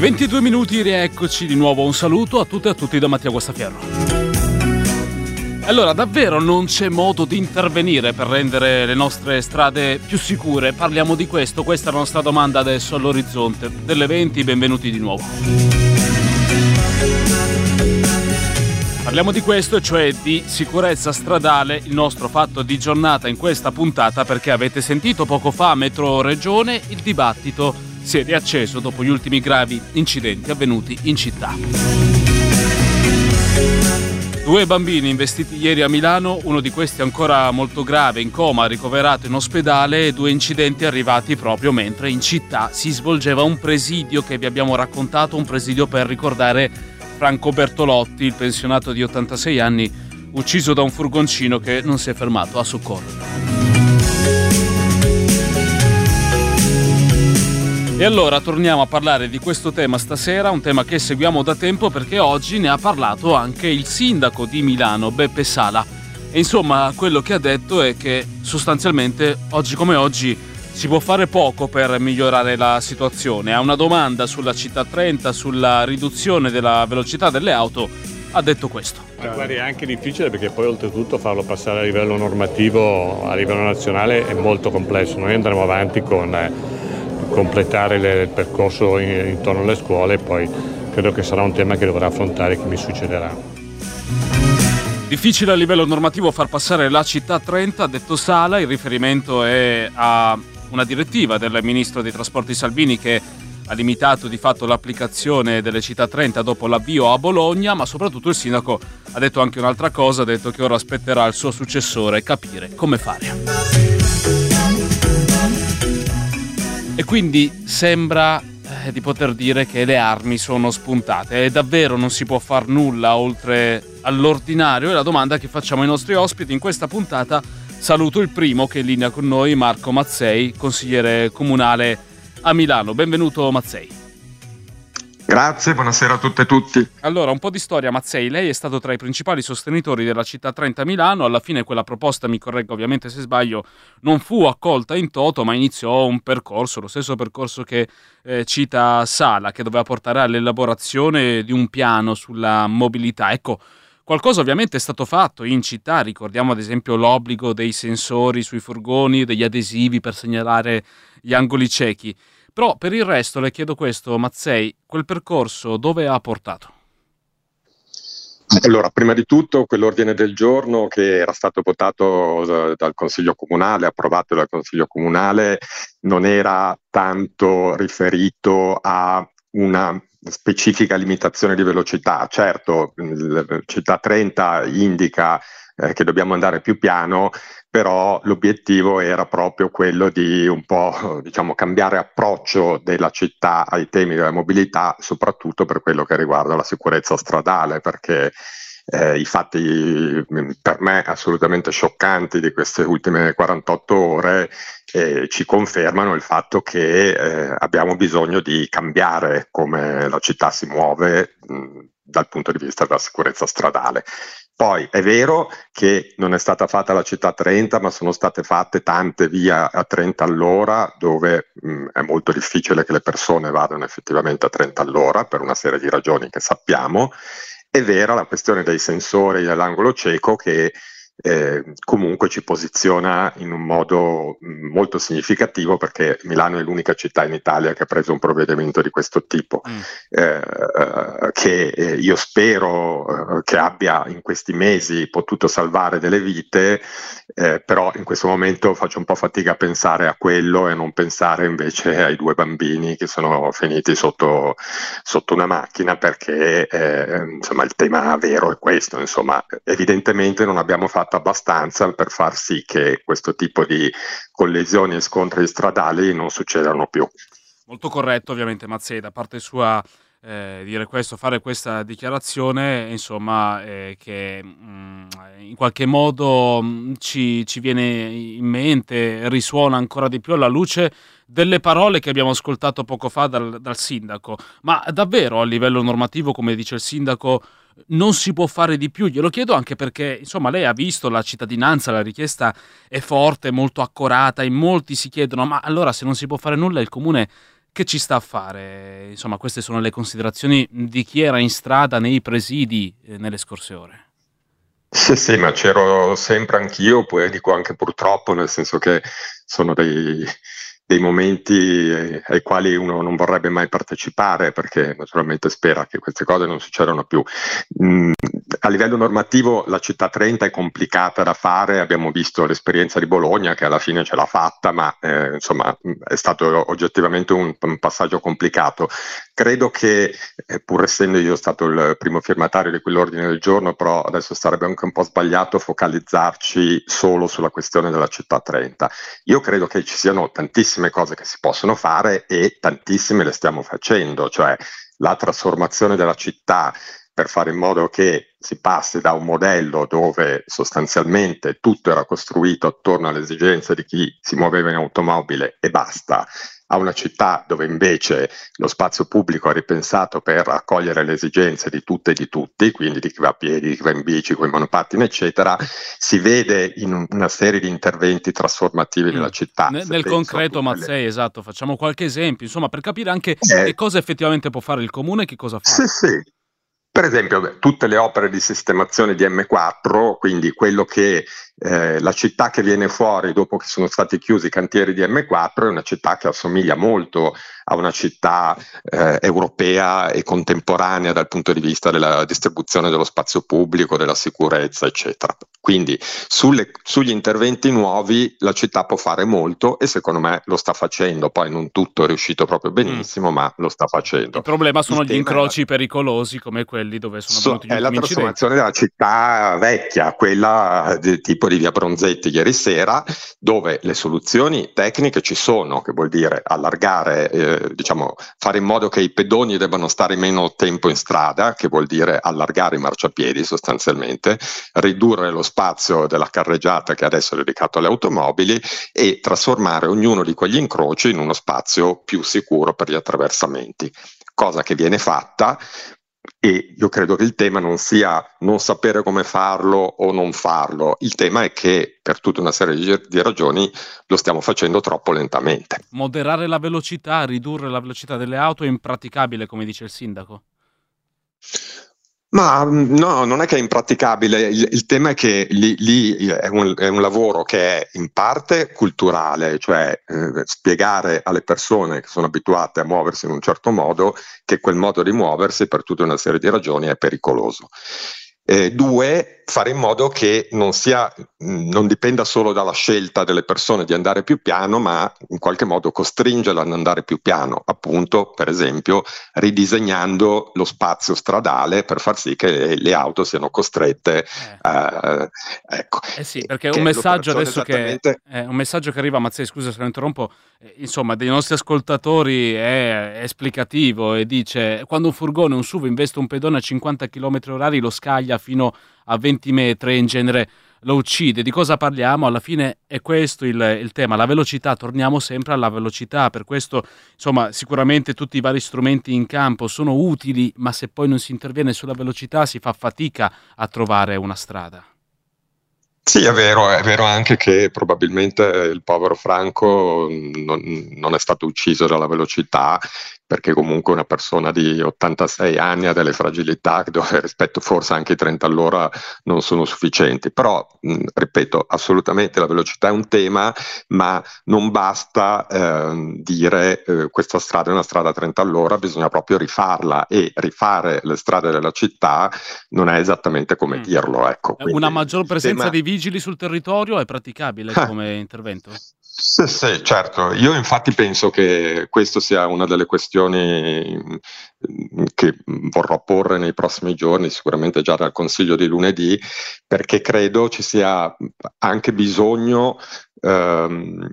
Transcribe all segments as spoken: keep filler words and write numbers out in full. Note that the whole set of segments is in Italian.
ventidue minuti, rieccoci di nuovo. Un saluto a tutte e a tutti da Mattia Guastaferro. Allora, davvero non c'è modo di intervenire per rendere le nostre strade più sicure? Parliamo di questo, questa è la nostra domanda adesso all'orizzonte delle venti, benvenuti di nuovo. Parliamo di questo, cioè di sicurezza stradale, il nostro fatto di giornata in questa puntata, perché avete sentito poco fa a Metro Regione il dibattito si è riacceso dopo gli ultimi gravi incidenti avvenuti in città. Due bambini investiti ieri a Milano, uno di questi ancora molto grave, in coma, ricoverato in ospedale, e due incidenti arrivati proprio mentre in città si svolgeva un presidio che vi abbiamo raccontato, un presidio per ricordare Franco Bertolotti, il pensionato di ottantasei anni, ucciso da un furgoncino che non si è fermato a soccorrerlo. E allora torniamo a parlare di questo tema stasera, un tema che seguiamo da tempo perché oggi ne ha parlato anche il sindaco di Milano, Beppe Sala. E insomma, quello che ha detto è che sostanzialmente oggi come oggi si può fare poco per migliorare la situazione. A una domanda sulla città trenta, sulla riduzione della velocità delle auto, ha detto questo. Ma guardi, è anche difficile perché poi oltretutto farlo passare a livello normativo, a livello nazionale, è molto complesso. Noi andremo avanti con eh, completare le, il percorso in, intorno alle scuole e poi credo che sarà un tema che dovrà affrontare chi mi succederà. Difficile a livello normativo far passare la città trenta, ha detto Sala. Il riferimento è a una direttiva del ministro dei trasporti Salvini che ha limitato di fatto l'applicazione delle città trenta dopo l'avvio a Bologna, ma soprattutto il sindaco ha detto anche un'altra cosa, ha detto che ora aspetterà il suo successore capire come fare. E quindi sembra eh, di poter dire che le armi sono spuntate e davvero non si può far nulla oltre all'ordinario. È la domanda che facciamo ai nostri ospiti in questa puntata. Saluto il primo che è in linea con noi, Marco Mazzei, consigliere comunale a Milano. Benvenuto Mazzei. Grazie, buonasera a tutte e tutti. Allora, un po' di storia, Mazzei. Lei è stato tra i principali sostenitori della città trenta a Milano. Alla fine quella proposta, mi correggo ovviamente se sbaglio, non fu accolta in toto, ma iniziò un percorso, lo stesso percorso che eh, cita Sala, che doveva portare all'elaborazione di un piano sulla mobilità. Ecco, qualcosa ovviamente è stato fatto in città. Ricordiamo ad esempio l'obbligo dei sensori sui furgoni, degli adesivi per segnalare gli angoli ciechi. Però per il resto le chiedo questo, Mazzei, quel percorso dove ha portato? Allora, prima di tutto quell'ordine del giorno che era stato votato dal Consiglio Comunale, approvato dal Consiglio Comunale, non era tanto riferito a una specifica limitazione di velocità. Certo, la città trenta indica eh, che dobbiamo andare più piano, però l'obiettivo era proprio quello di un po', diciamo, cambiare approccio della città ai temi della mobilità, soprattutto per quello che riguarda la sicurezza stradale, perché eh, i fatti per me assolutamente scioccanti di queste ultime quarantotto ore eh, ci confermano il fatto che eh, abbiamo bisogno di cambiare come la città si muove mh, dal punto di vista della sicurezza stradale. Poi è vero che non è stata fatta la città trenta, ma sono state fatte tante vie a trenta all'ora, dove mh, è molto difficile che le persone vadano effettivamente a trenta all'ora per una serie di ragioni che sappiamo. È vera la questione dei sensori dell'angolo cieco che eh, comunque ci posiziona in un modo mh, molto significativo, perché Milano è l'unica città in Italia che ha preso un provvedimento di questo tipo, mm. eh, che eh, io spero eh, che abbia in questi mesi potuto salvare delle vite, eh, però in questo momento faccio un po' fatica a pensare a quello e non pensare invece ai due bambini che sono finiti sotto, sotto una macchina, perché eh, insomma il tema vero è questo. Insomma, evidentemente non abbiamo fatto abbastanza per far sì che questo tipo di collisioni e scontri stradali non succedano più. Molto corretto ovviamente Mazzei da parte sua eh, dire questo, fare questa dichiarazione, insomma eh, che mh, in qualche modo mh, ci, ci viene in mente, risuona ancora di più alla luce delle parole che abbiamo ascoltato poco fa dal, dal sindaco. Ma davvero a livello normativo, come dice il sindaco, non si può fare di più? Glielo chiedo anche perché, insomma, lei ha visto la cittadinanza, la richiesta è forte, molto accorata, in molti si chiedono, ma allora se non si può fare nulla il comune Che ci sta a fare? Insomma, queste sono le considerazioni di chi era in strada nei presidi eh, nelle scorse ore. Sì, sì, ma c'ero sempre anch'io, poi dico anche purtroppo, nel senso che sono dei, dei momenti eh, ai quali uno non vorrebbe mai partecipare, perché naturalmente spera che queste cose non succedano più. Mm, a livello normativo la città trenta è complicata da fare, abbiamo visto l'esperienza di Bologna che alla fine ce l'ha fatta, ma eh, insomma è stato oggettivamente un, un passaggio complicato. Credo che, eh, pur essendo io stato il primo firmatario di quell'ordine del giorno, però adesso sarebbe anche un po' sbagliato focalizzarci solo sulla questione della città trenta. Io credo che ci siano tantissime cose che si possono fare e tantissime le stiamo facendo, cioè la trasformazione della città per fare in modo che si passi da un modello dove sostanzialmente tutto era costruito attorno alle esigenze di chi si muoveva in automobile e basta, a una città dove invece lo spazio pubblico è ripensato per accogliere le esigenze di tutte e di tutti, quindi di chi va a piedi, di chi va in bici, con i monopattini, eccetera, si vede in una serie di interventi trasformativi Mm. nella città. Nel, Se nel penso a concreto, tutte le- Mazzei, esatto, facciamo qualche esempio, insomma, per capire anche Eh, che cosa effettivamente può fare il comune e che cosa fa. Sì, sì. Per esempio, beh, tutte le opere di sistemazione di M quattro, quindi quello che eh, la città che viene fuori dopo che sono stati chiusi i cantieri di M quattro è una città che assomiglia molto a una città eh, europea e contemporanea dal punto di vista della distribuzione dello spazio pubblico, della sicurezza, eccetera. Quindi sulle, sugli interventi nuovi la città può fare molto e secondo me lo sta facendo. Poi non tutto è riuscito proprio benissimo, Mm. ma lo sta facendo. Il problema sono Il gli tema è la- incroci pericolosi come quelli dove sono So- avvenuti gli è la ultimi incidenti. trasformazione della città vecchia, quella del tipo di via Bronzetti ieri sera, dove le soluzioni tecniche ci sono, che vuol dire allargare, eh, diciamo, fare in modo che i pedoni debbano stare meno tempo in strada, che vuol dire allargare i marciapiedi sostanzialmente, ridurre lo spazio della carreggiata che adesso è dedicato alle automobili e trasformare ognuno di quegli incroci in uno spazio più sicuro per gli attraversamenti, cosa che viene fatta. E io credo che il tema non sia non sapere come farlo o non farlo, il tema è che per tutta una serie di, di ragioni lo stiamo facendo troppo lentamente. Moderare la velocità, ridurre la velocità delle auto è impraticabile, come dice il sindaco. Ma mh, no, non è che è impraticabile, il, il tema è che lì, lì è, un, è un lavoro che è in parte culturale, cioè eh, spiegare alle persone che sono abituate a muoversi in un certo modo che quel modo di muoversi per tutta una serie di ragioni è pericoloso. Eh, due, fare in modo che non sia, mh, non dipenda solo dalla scelta delle persone di andare più piano, ma in qualche modo costringerla ad andare più piano, appunto, per esempio, ridisegnando lo spazio stradale per far sì che le, le auto siano costrette Eh. eh, ecco. Eh sì, perché Che un è messaggio l'operazione adesso che, esattamente. eh, un messaggio che arriva, Mazzei, scusa se lo interrompo, eh, insomma, dei nostri ascoltatori è, è esplicativo e dice: quando un furgone, un S U V investe un pedone a cinquanta chilometri orari, lo scaglia fino a venti metri e in genere lo uccide. Di cosa parliamo? Alla fine è questo il, il tema, la velocità, torniamo sempre alla velocità, per questo insomma sicuramente tutti i vari strumenti in campo sono utili, ma se poi non si interviene sulla velocità si fa fatica a trovare una strada. Sì, è vero, è vero anche che probabilmente il povero Franco non, non è stato ucciso dalla velocità, perché comunque una persona di ottantasei anni ha delle fragilità dove rispetto forse anche i trenta all'ora non sono sufficienti. Però, mh, ripeto, assolutamente la velocità è un tema, ma non basta eh, dire eh, questa strada è una strada a trenta all'ora, bisogna proprio rifarla, e rifare le strade della città non è esattamente come Mm. dirlo. Ecco. Una Quindi maggior il presenza tema- dei vigili sul territorio è praticabile Ah. come intervento? Sì, sì, certo. Io infatti penso che questa sia una delle questioni mh, che vorrò porre nei prossimi giorni, sicuramente già dal Consiglio di lunedì, perché credo ci sia anche bisogno, ehm,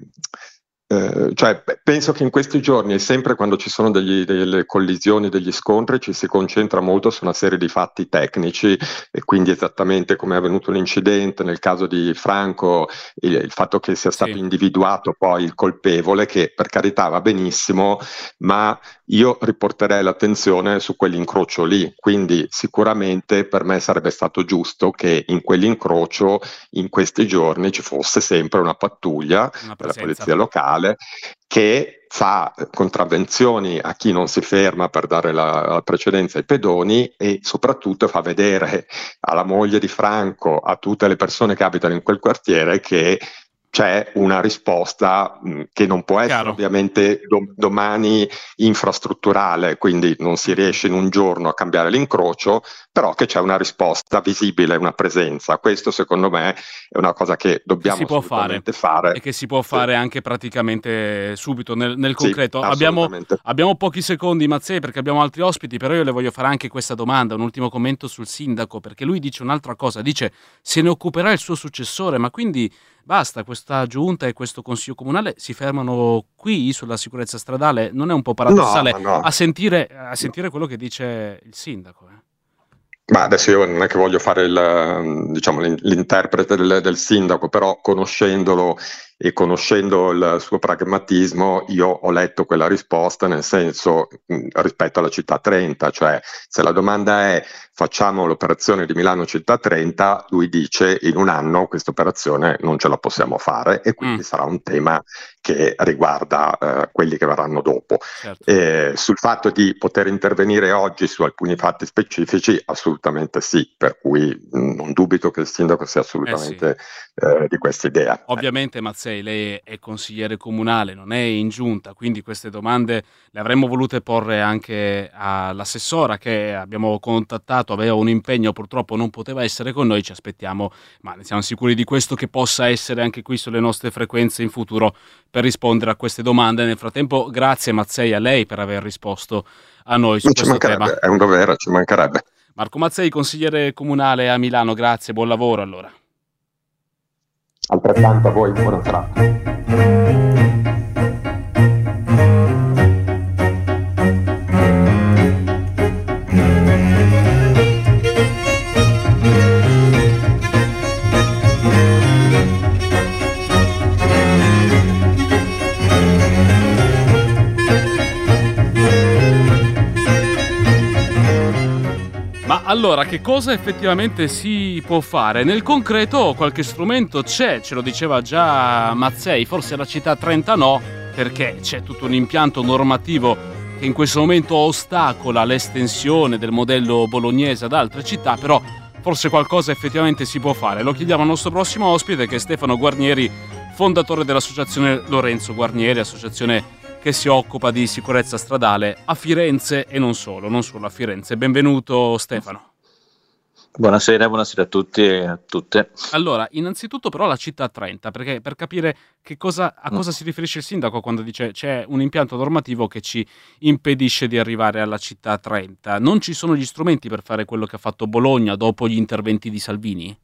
eh, cioè penso che in questi giorni e sempre quando ci sono degli- delle collisioni, degli scontri, ci si concentra molto su una serie di fatti tecnici, e quindi esattamente come è avvenuto l'incidente nel caso di Franco, il, il fatto che sia stato Sì. individuato poi il colpevole, che per carità va benissimo, ma io riporterei l'attenzione su quell'incrocio lì. Quindi sicuramente per me sarebbe stato giusto che in quell'incrocio in questi giorni ci fosse sempre una pattuglia Una della presenza. polizia locale che fa contravvenzioni a chi non si ferma per dare la, la precedenza ai pedoni e soprattutto fa vedere alla moglie di Franco, a tutte le persone che abitano in quel quartiere, che c'è una risposta mh, che non può essere Chiaro. ovviamente do- domani infrastrutturale, quindi non si riesce in un giorno a cambiare l'incrocio, però che c'è una risposta visibile, una presenza. Questo secondo me è una cosa che dobbiamo che si può fare, fare. e che si può fare sì. anche praticamente subito nel, nel concreto. Sì, abbiamo, abbiamo pochi secondi, Mazzei, perché abbiamo altri ospiti, però io le voglio fare anche questa domanda, un ultimo commento sul sindaco, perché lui dice un'altra cosa, dice se ne occuperà il suo successore, ma quindi basta, questa giunta e questo consiglio comunale si fermano qui sulla sicurezza stradale? Non è un po' paradossale no, no. a sentire, a sentire quello che dice il sindaco? Eh? Ma adesso io non è che voglio fare il, diciamo, l'interprete del, del sindaco, però conoscendolo e conoscendo il suo pragmatismo, io ho letto quella risposta nel senso mh, rispetto alla città trenta, cioè se la domanda è facciamo l'operazione di Milano città trenta, lui dice in un anno questa operazione non ce la possiamo fare e quindi mm. sarà un tema che riguarda eh, quelli che verranno dopo. Certo. Eh, sul fatto di poter intervenire oggi su alcuni fatti specifici, assolutamente sì, per cui mh, non dubito che il sindaco sia assolutamente eh sì. eh, di questa idea. Ovviamente Mazzei, lei è consigliere comunale, non è in giunta, quindi queste domande le avremmo volute porre anche all'assessora che abbiamo contattato, aveva un impegno, purtroppo non poteva essere con noi, ci aspettiamo, ma ne siamo sicuri di questo, che possa essere anche qui sulle nostre frequenze in futuro per rispondere a queste domande. Nel frattempo grazie Mazzei a lei per aver risposto a noi su non questo ci tema. È un dovere, ci mancherebbe. Marco Mazzei, consigliere comunale a Milano, grazie, buon lavoro allora. Altrettanto a voi, buona serata. Ma allora, che cosa effettivamente si può fare? Nel concreto qualche strumento c'è, ce lo diceva già Mazzei, forse la città trenta no, perché c'è tutto un impianto normativo che in questo momento ostacola l'estensione del modello bolognese ad altre città, però forse qualcosa effettivamente si può fare. Lo chiediamo al nostro prossimo ospite, che è Stefano Guarnieri, fondatore dell'associazione Lorenzo Guarnieri, associazione che si occupa di sicurezza stradale a Firenze e non solo, non solo a Firenze. Benvenuto Stefano. Buonasera, buonasera a tutti e a tutte. Allora, innanzitutto però la città trenta, perché per capire che cosa, a cosa mm. si riferisce il sindaco quando dice c'è un impianto normativo che ci impedisce di arrivare alla città trenta. Non ci sono gli strumenti per fare quello che ha fatto Bologna dopo gli interventi di Salvini?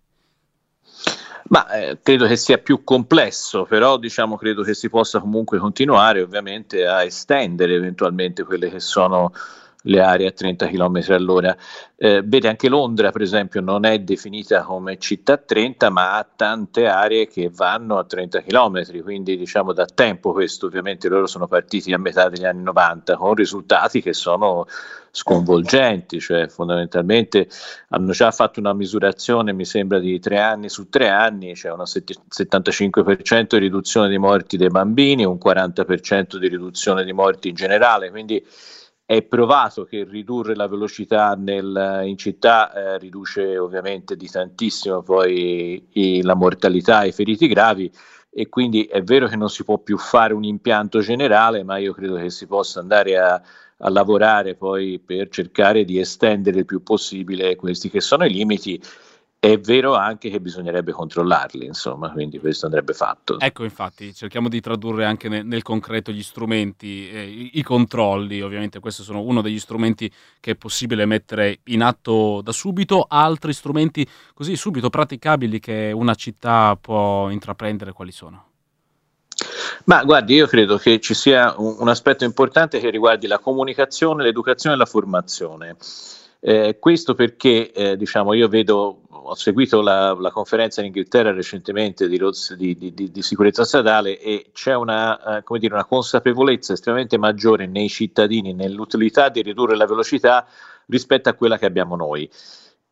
Ma eh, credo che sia più complesso, però diciamo credo che si possa comunque continuare ovviamente a estendere eventualmente quelle che sono le aree a trenta chilometri all'ora. Eh, vede, anche Londra per esempio non è definita come città trenta, ma ha tante aree che vanno a trenta chilometri, quindi diciamo da tempo questo. Ovviamente loro sono partiti a metà degli anni novanta con risultati che sono sconvolgenti, cioè fondamentalmente hanno già fatto una misurazione, mi sembra, di tre anni su tre anni, c'è cioè una settantacinque per cento di riduzione di morti dei bambini, un quaranta per cento di riduzione di morti in generale, quindi è provato che ridurre la velocità nel, in città eh, riduce ovviamente di tantissimo poi i, la mortalità e i feriti gravi, e quindi è vero che non si può più fare un impianto generale, ma io credo che si possa andare a, a lavorare poi per cercare di estendere il più possibile questi che sono i limiti. È vero anche che bisognerebbe controllarli, insomma, quindi questo andrebbe fatto. Ecco, infatti, cerchiamo di tradurre anche nel, nel concreto gli strumenti, eh, i, i controlli. Ovviamente questo sono uno degli strumenti che è possibile mettere in atto da subito. Altri strumenti così subito praticabili che una città può intraprendere, quali sono? Ma guardi, io credo che ci sia un, un aspetto importante che riguardi la comunicazione, l'educazione e la formazione. Eh, questo perché eh, diciamo io vedo, ho seguito la, la conferenza in Inghilterra recentemente di, di, di, di sicurezza stradale, e c'è una, eh, come dire, una consapevolezza estremamente maggiore nei cittadini nell'utilità di ridurre la velocità rispetto a quella che abbiamo noi.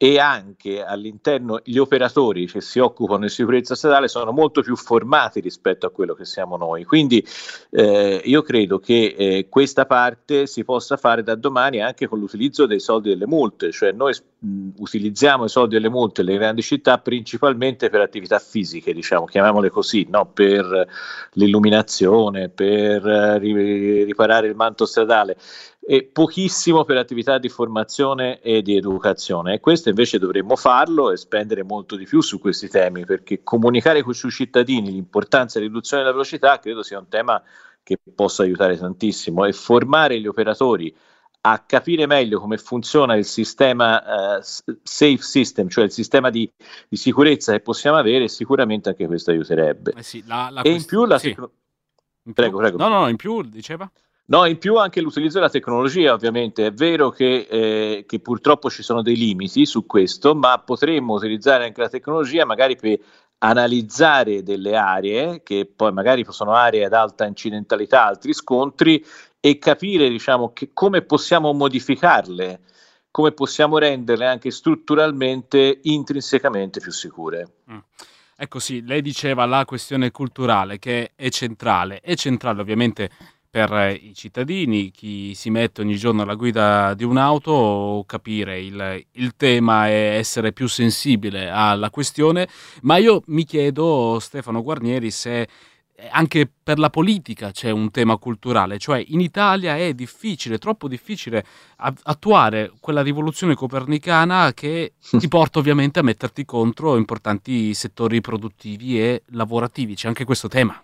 e anche all'interno gli operatori che si occupano di sicurezza stradale sono molto più formati rispetto a quello che siamo noi. Quindi eh, io credo che eh, questa parte si possa fare da domani anche con l'utilizzo dei soldi delle multe, cioè noi mh, utilizziamo i soldi delle multe nelle grandi città principalmente per attività fisiche, diciamo, chiamiamole così, no? Per l'illuminazione, per eh, riparare il manto stradale, e pochissimo per attività di formazione e di educazione, e questo invece dovremmo farlo e spendere molto di più su questi temi, perché comunicare con i cittadini l'importanza della riduzione della velocità credo sia un tema che possa aiutare tantissimo, e formare gli operatori a capire meglio come funziona il sistema uh, safe system, cioè il sistema di, di sicurezza che possiamo avere, sicuramente anche questo aiuterebbe. Eh sì, la, la e quest- in più la sì. tecno- in più? prego, prego. No, no, no, in più diceva? No, in più anche l'utilizzo della tecnologia, ovviamente. È vero che, eh, che purtroppo ci sono dei limiti su questo, ma potremmo utilizzare anche la tecnologia magari per analizzare delle aree, che poi magari sono aree ad alta incidentalità, altri scontri, e capire, diciamo, che come possiamo modificarle, come possiamo renderle anche strutturalmente, intrinsecamente più sicure. Mm. Ecco sì, lei diceva la questione culturale che è centrale, è centrale ovviamente per i cittadini, chi si mette ogni giorno alla guida di un'auto, capire il, il tema e essere più sensibile alla questione, ma io mi chiedo, Stefano Guarnieri, se anche per la politica c'è un tema culturale, cioè in Italia è difficile, troppo difficile attuare quella rivoluzione copernicana che ti porta ovviamente a metterti contro importanti settori produttivi e lavorativi, c'è anche questo tema.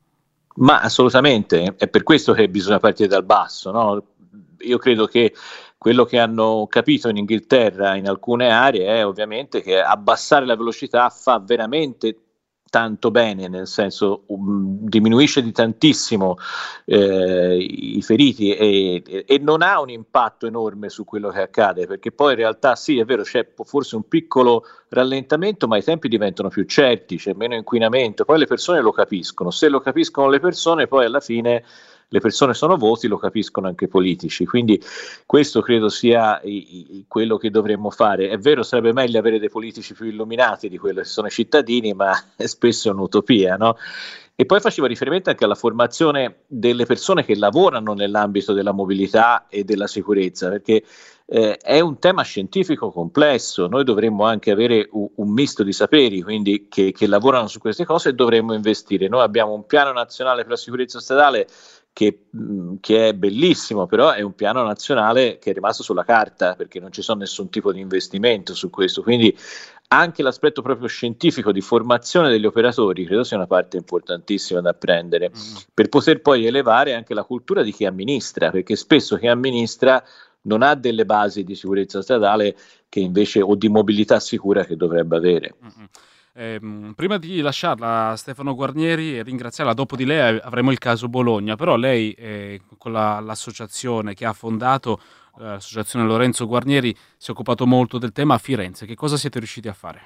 Ma assolutamente, è per questo che bisogna partire dal basso, no? Io credo che quello che hanno capito in Inghilterra in alcune aree è ovviamente che abbassare la velocità fa veramente tanto bene, nel senso um, diminuisce di tantissimo eh, i feriti e, e, e non ha un impatto enorme su quello che accade, perché poi in realtà sì, è vero, c'è forse un piccolo rallentamento, ma i tempi diventano più certi, c'è meno inquinamento, poi le persone lo capiscono, se lo capiscono le persone poi alla fine le persone sono voti, lo capiscono anche i politici, quindi questo credo sia i, i, quello che dovremmo fare. È vero, sarebbe meglio avere dei politici più illuminati di quello che sono i cittadini, ma è spesso un'utopia, no? E poi faceva riferimento anche alla formazione delle persone che lavorano nell'ambito della mobilità e della sicurezza, perché eh, è un tema scientifico complesso, noi dovremmo anche avere un, un misto di saperi, quindi che, che lavorano su queste cose, e dovremmo investire. Noi abbiamo un piano nazionale per la sicurezza stradale Che, che è bellissimo, però è un piano nazionale che è rimasto sulla carta, perché non ci sono nessun tipo di investimento su questo, quindi anche l'aspetto proprio scientifico di formazione degli operatori credo sia una parte importantissima da prendere, mm. per poter poi elevare anche la cultura di chi amministra, perché spesso chi amministra non ha delle basi di sicurezza stradale che invece, o di mobilità sicura, che dovrebbe avere. Mm-hmm. Eh, prima di lasciarla, Stefano Guarnieri, e ringraziarla, dopo di lei avremo il caso Bologna, però lei eh, con la, l'associazione che ha fondato, eh, l'associazione Lorenzo Guarnieri, si è occupato molto del tema a Firenze. Che cosa siete riusciti a fare?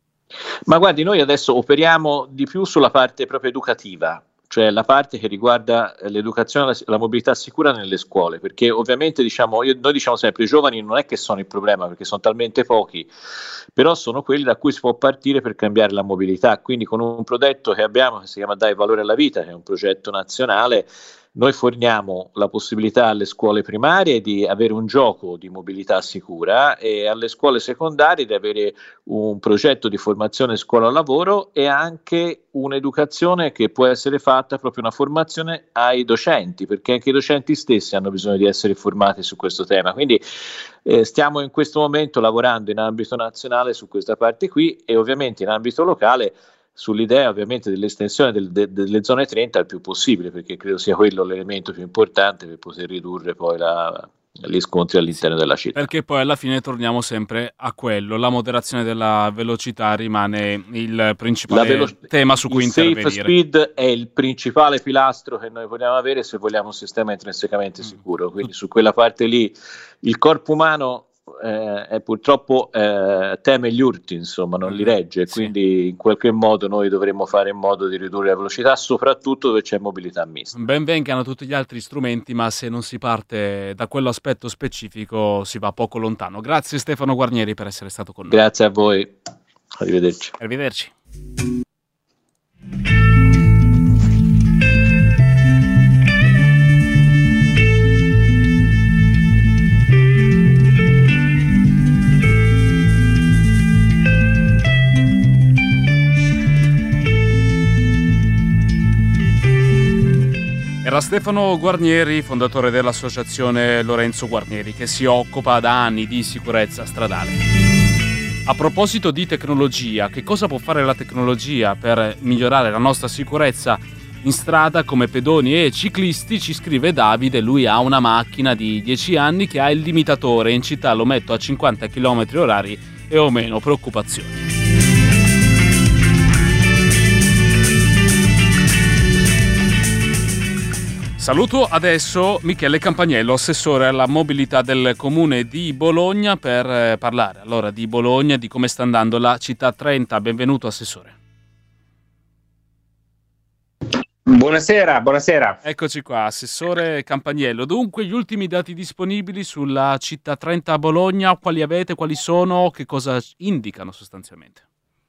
Ma guardi, noi adesso operiamo di più sulla parte proprio educativa, cioè la parte che riguarda l'educazione e la mobilità sicura nelle scuole, perché ovviamente diciamo, io, noi diciamo sempre, i giovani non è che sono il problema, perché sono talmente pochi, però sono quelli da cui si può partire per cambiare la mobilità. Quindi con un progetto che abbiamo che si chiama Dai Valore alla Vita, che è un progetto nazionale, noi forniamo la possibilità alle scuole primarie di avere un gioco di mobilità sicura, e alle scuole secondarie di avere un progetto di formazione scuola-lavoro, e anche un'educazione che può essere fatta, proprio una formazione ai docenti, perché anche i docenti stessi hanno bisogno di essere formati su questo tema. Quindi eh, stiamo in questo momento lavorando in ambito nazionale su questa parte qui, e ovviamente in ambito locale sull'idea ovviamente dell'estensione del, de, delle zone trenta il più possibile, perché credo sia quello l'elemento più importante per poter ridurre poi la, gli scontri all'interno della città. Perché poi alla fine torniamo sempre a quello, la moderazione della velocità rimane il principale velo- tema su cui il intervenire. Il safe speed è il principale pilastro che noi vogliamo avere se vogliamo un sistema intrinsecamente sicuro, quindi su quella parte lì il corpo umano eh, è purtroppo eh, teme gli urti, insomma, non li regge, Sì. quindi in qualche modo noi dovremmo fare in modo di ridurre la velocità, soprattutto dove c'è mobilità mista. Ben vengano tutti gli altri strumenti, ma se non si parte da quell'aspetto specifico si va poco lontano. Grazie Stefano Guarnieri per essere stato con noi. Grazie a voi, arrivederci. Arrivederci. Era Stefano Guarnieri, fondatore dell'associazione Lorenzo Guarnieri, che si occupa da anni di sicurezza stradale. A proposito di tecnologia, che cosa può fare la tecnologia per migliorare la nostra sicurezza in strada come pedoni e ciclisti? Ci scrive Davide, lui ha una macchina di dieci anni che ha il limitatore, in città lo metto a cinquanta chilometri orari e ho meno preoccupazioni. Saluto adesso Michele Campagnello, assessore alla mobilità del comune di Bologna, per parlare allora di Bologna, di come sta andando la città trenta. Benvenuto assessore. Buonasera, buonasera. Eccoci qua, assessore Campagnello. Dunque, gli ultimi dati disponibili sulla città trenta a Bologna, quali avete, quali sono, che cosa indicano sostanzialmente?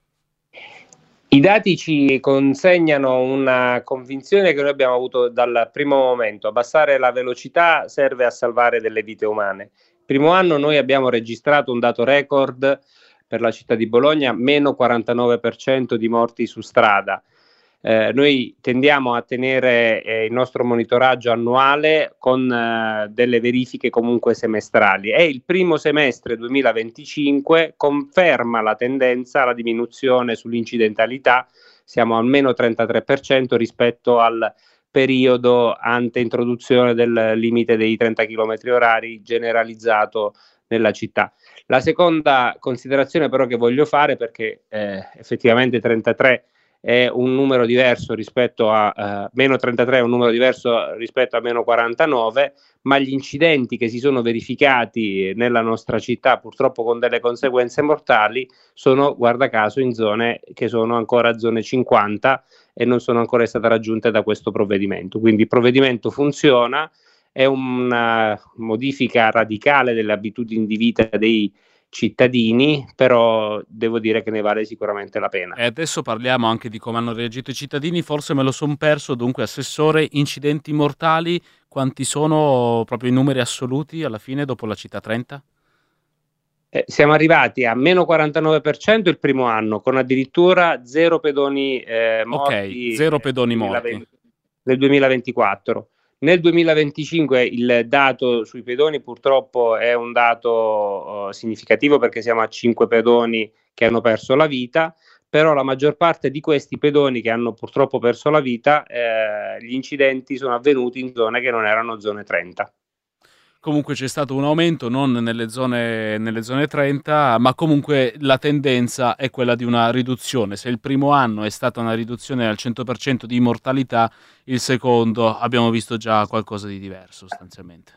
I dati ci consegnano una convinzione che noi abbiamo avuto dal primo momento: abbassare la velocità serve a salvare delle vite umane. Il primo anno noi abbiamo registrato un dato record per la città di Bologna, meno quarantanove per cento di morti su strada. Eh, noi tendiamo a tenere eh, il nostro monitoraggio annuale con eh, delle verifiche comunque semestrali, e il primo semestre duemilaventicinque conferma la tendenza alla diminuzione sull'incidentalità. Siamo al meno trentatré per cento rispetto al periodo ante introduzione del limite dei trenta chilometri orari generalizzato nella città. La seconda considerazione però che voglio fare, perché eh, effettivamente trentatré è un numero diverso rispetto a eh, meno trentatré è un numero diverso rispetto a meno quarantanove, ma gli incidenti che si sono verificati nella nostra città, purtroppo con delle conseguenze mortali, sono, guarda caso, in zone che sono ancora zone cinquanta e non sono ancora state raggiunte da questo provvedimento. Quindi il provvedimento funziona, è una modifica radicale delle abitudini di vita dei cittadini, però devo dire che ne vale sicuramente la pena. E adesso parliamo anche di come hanno reagito i cittadini. Forse me lo son perso. Dunque, assessore, incidenti mortali, quanti sono proprio i numeri assoluti alla fine dopo la città trenta? Eh, siamo arrivati a meno quarantanove per cento il primo anno, con addirittura zero pedoni eh, morti. Ok, zero pedoni nel morti duemilaventi nel duemilaventiquattro. Nel duemilaventicinque il dato sui pedoni purtroppo è un dato uh, significativo, perché siamo a cinque pedoni che hanno perso la vita, però la maggior parte di questi pedoni che hanno purtroppo perso la vita, eh, gli incidenti sono avvenuti in zone che non erano zone trenta. Comunque c'è stato un aumento, non nelle zone, nelle zone trenta, ma comunque la tendenza è quella di una riduzione. Se il primo anno è stata una riduzione al cento per cento di mortalità, il secondo abbiamo visto già qualcosa di diverso sostanzialmente.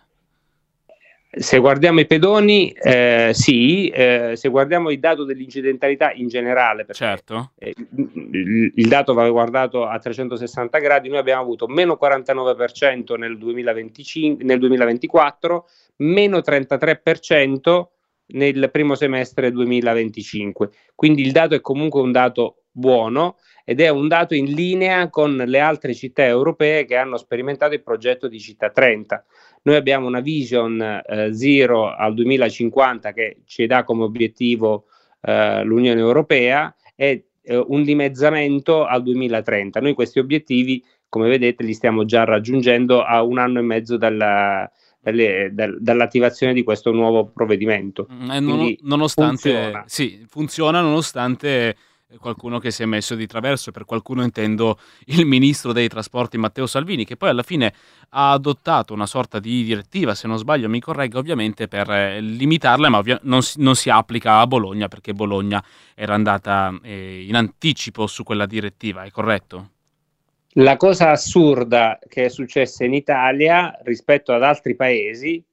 Se guardiamo i pedoni, eh, sì, eh, se guardiamo il dato dell'incidentalità in generale, perché certo. eh, il, il dato va guardato a trecentosessanta gradi, noi abbiamo avuto meno quarantanove per cento nel, duemilaventicinque, nel duemilaventiquattro, meno trentatré per cento nel primo semestre duemilaventicinque, quindi il dato è comunque un dato buono, ed è un dato in linea con le altre città europee che hanno sperimentato il progetto di città trenta. Noi abbiamo una vision eh, zero al duemilacinquanta che ci dà come obiettivo eh, l'Unione Europea, e eh, un dimezzamento al duemilatrenta. Noi questi obiettivi, come vedete, li stiamo già raggiungendo a un anno e mezzo dalla, dalle, dal, dall'attivazione di questo nuovo provvedimento. Eh, non, nonostante funziona. Sì, funziona nonostante qualcuno che si è messo di traverso. Per qualcuno intendo il ministro dei trasporti Matteo Salvini, che poi alla fine ha adottato una sorta di direttiva, se non sbaglio mi corregga ovviamente, per eh, limitarla, ma ovvia- non, si, non si applica a Bologna, perché Bologna era andata eh, in anticipo su quella direttiva, è corretto? La cosa assurda che è successa in Italia rispetto ad altri paesi,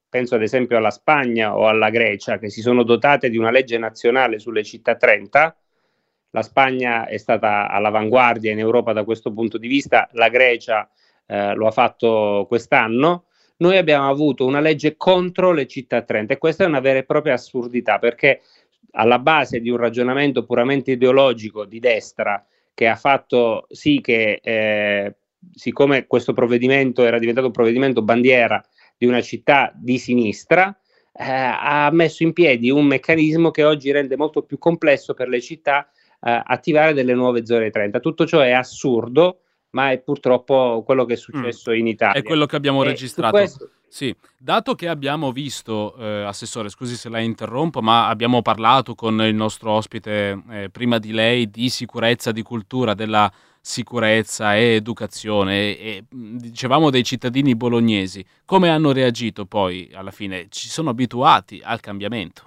penso ad esempio alla Spagna o alla Grecia, che si sono dotate di una legge nazionale sulle città trenta. La Spagna è stata all'avanguardia in Europa da questo punto di vista, la Grecia eh, lo ha fatto quest'anno. Noi abbiamo avuto una legge contro le città trenta e questa è una vera e propria assurdità, perché alla base di un ragionamento puramente ideologico di destra, che ha fatto sì che, eh, siccome questo provvedimento era diventato un provvedimento bandiera di una città di sinistra, eh, ha messo in piedi un meccanismo che oggi rende molto più complesso per le città eh, attivare delle nuove zone trenta. Tutto ciò è assurdo, ma è purtroppo quello che è successo mm. in Italia. È quello che abbiamo e registrato. Questo... Sì, dato che abbiamo visto, eh, Assessore, scusi se la interrompo, ma abbiamo parlato con il nostro ospite eh, prima di lei di sicurezza, di cultura, della sicurezza e educazione, e, e dicevamo dei cittadini bolognesi, come hanno reagito poi alla fine? Ci sono abituati al cambiamento?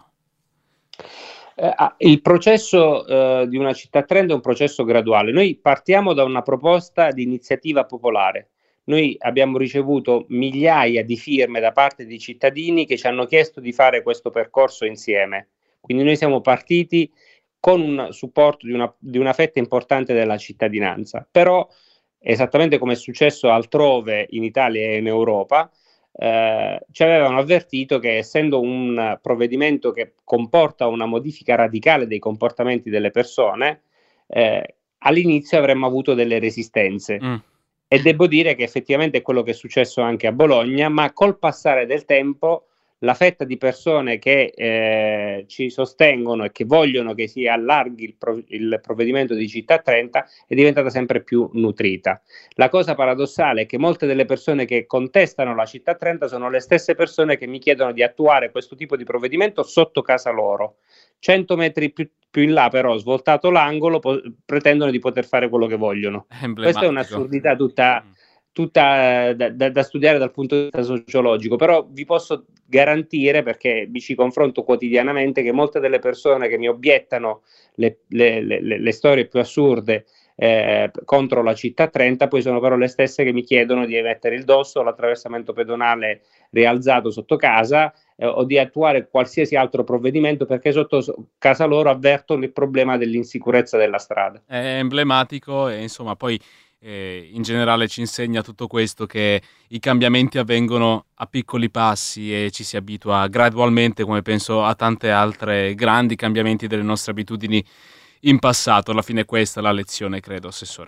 Eh, il processo eh, di una città trenta è un processo graduale. Noi partiamo da una proposta di iniziativa popolare. Noi abbiamo ricevuto migliaia di firme da parte di cittadini che ci hanno chiesto di fare questo percorso insieme. Quindi noi siamo partiti con un supporto di una, di una fetta importante della cittadinanza. Però, esattamente come è successo altrove in Italia e in Europa, eh, ci avevano avvertito che, essendo un provvedimento che comporta una modifica radicale dei comportamenti delle persone, eh, all'inizio avremmo avuto delle resistenze. Mm. E devo dire che effettivamente è quello che è successo anche a Bologna, ma col passare del tempo la fetta di persone che eh, ci sostengono e che vogliono che si allarghi il, prov- il provvedimento di Città trenta è diventata sempre più nutrita. La cosa paradossale è che molte delle persone che contestano la Città trenta sono le stesse persone che mi chiedono di attuare questo tipo di provvedimento sotto casa loro. cento metri più, più in là, però, svoltato l'angolo, po- pretendono di poter fare quello che vogliono. Questa è un'assurdità tutta... tutta da, da, da studiare dal punto di vista sociologico, però vi posso garantire, perché mi ci confronto quotidianamente, che molte delle persone che mi obiettano le, le, le, le storie più assurde eh, contro la Città trenta poi sono però le stesse che mi chiedono di mettere il dosso o l'attraversamento pedonale rialzato sotto casa eh, o di attuare qualsiasi altro provvedimento, perché sotto casa loro avvertono il problema dell'insicurezza della strada. È emblematico e insomma poi Eh, in generale ci insegna tutto questo, che i cambiamenti avvengono a piccoli passi e ci si abitua gradualmente, come penso a tante altre grandi cambiamenti delle nostre abitudini in passato. Alla fine questa è la lezione, credo, Assessore.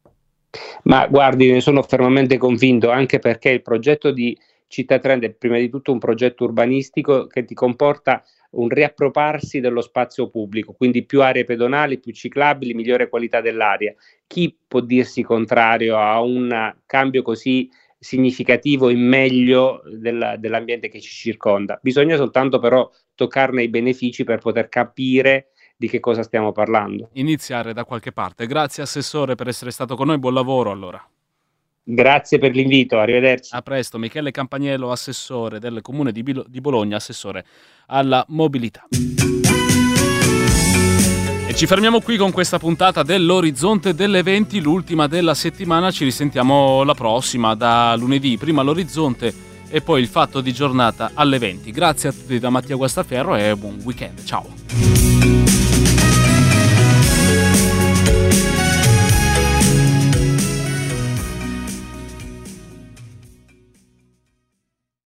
Ma guardi, ne sono fermamente convinto, anche perché il progetto di Città trenta è prima di tutto un progetto urbanistico che ti comporta un riappropriarsi dello spazio pubblico, quindi più aree pedonali, più ciclabili, migliore qualità dell'aria. Chi può dirsi contrario a un cambio così significativo in meglio del, dell'ambiente che ci circonda? Bisogna soltanto però toccarne i benefici per poter capire di che cosa stiamo parlando. Iniziare da qualche parte. Grazie Assessore per essere stato con noi, buon lavoro allora. Grazie per l'invito, arrivederci. A presto. Michele Campagnello, assessore del Comune di, Bilo- di Bologna, assessore alla mobilità. E ci fermiamo qui con questa puntata dell'Orizzonte delle venti, l'ultima della settimana. Ci risentiamo la prossima, da lunedì, prima l'Orizzonte e poi il Fatto di Giornata alle venti. Grazie a tutti da Mattia Guastaferro e buon weekend. Ciao.